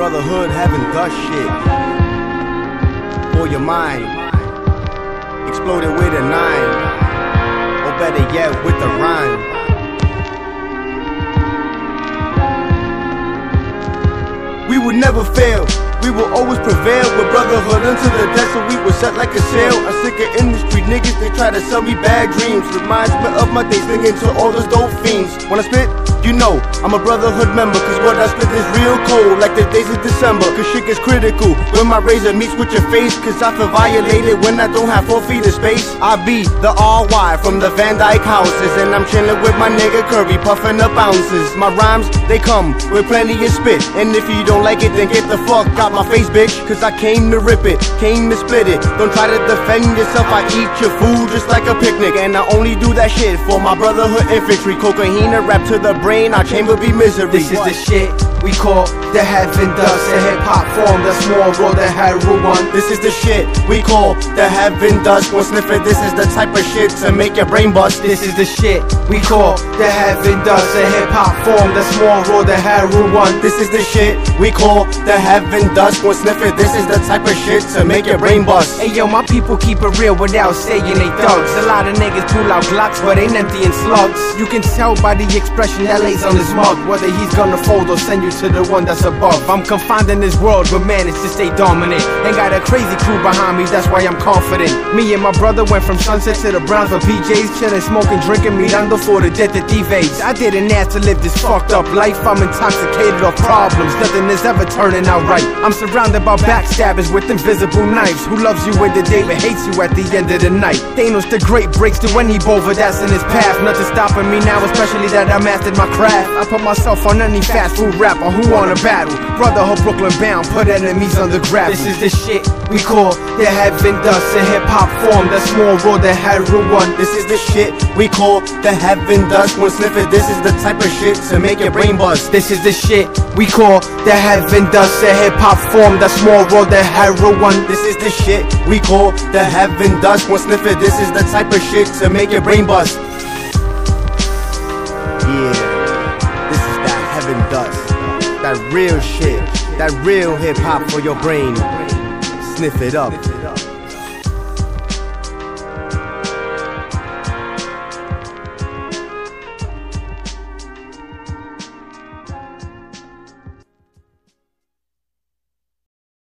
brotherhood having dust shit for your mind. Exploded with a 9, or better yet with the rhyme. We would never fail, we will always prevail. With brotherhood until the death, so we will set like a sail. I'm sick of industry niggas, they try to sell me bad dreams. Reminds me of my days singing to all those dope fiends. When I spit, you know, I'm a brotherhood member, cause what I spit is real cold, like the days of December. Cause shit gets critical when my razor meets with your face, cause I feel violated when I don't have 4 feet of space. I be the RY from the Van Dyke houses, and I'm chilling with my nigga Curry, puffing up ounces. My rhymes, they come with plenty of spit, and if you don't like it, then get the fuck out my face, bitch. Cause I came to rip it, came to split it. Don't try to defend yourself, I eat your food just like a picnic. And I only do that shit for my brotherhood infantry. Cocaine and rap to the brain, our chamber be misery. This is the shit we call the heaven dust, a hip-hop form that's more raw than heroin. This is the shit we call the heaven dust. One sniff it, this is the type of shit to make your brain bust. This is the shit we call the heaven dust, a hip-hop form that's more raw than heroin. This is the shit we call the heaven dust. One sniff it, this is the type of shit to make your brain bust. Hey yo, my people keep it real without saying they thugs. A lot of niggas pull out Glocks, but ain't emptying slugs. You can tell by the expression that lays on his mug whether he's gonna fold or send you to the one that's above. I'm confined in this world, but managed to stay dominant. Ain't got a crazy crew behind me, that's why I'm confident. Me and my brother went from Sunset to the Browns for PJs, chillin', smoking, drinking, mirando for the detectives. I didn't ask to live this fucked up life. I'm intoxicated off problems, nothing is ever turning out right. I'm surrounded by backstabbers with invisible knives. Who loves you in the day but hates you at the end of the night? Thanos the Great breaks to any boulder that's in his path. Nothing stopping me now, especially that I mastered my craft. I put myself on any fast food rapper who wanna battle. Brotherhood Brooklyn bound, put enemies on the grab. This is the shit we call the heaven dust, a hip-hop form that's more raw than heroin. This is the shit we call the heaven dust. One sniff it, this is the type of shit to make your brain bust. This is the shit we call the heaven dust, a hip-hop form that's more raw than heroin. This is the shit we call the heaven dust. One sniff it, this is the type of shit to make your brain bust. Yeah, this is that heaven dust, that real shit, that real hip-hop for your brain. Sniff it up.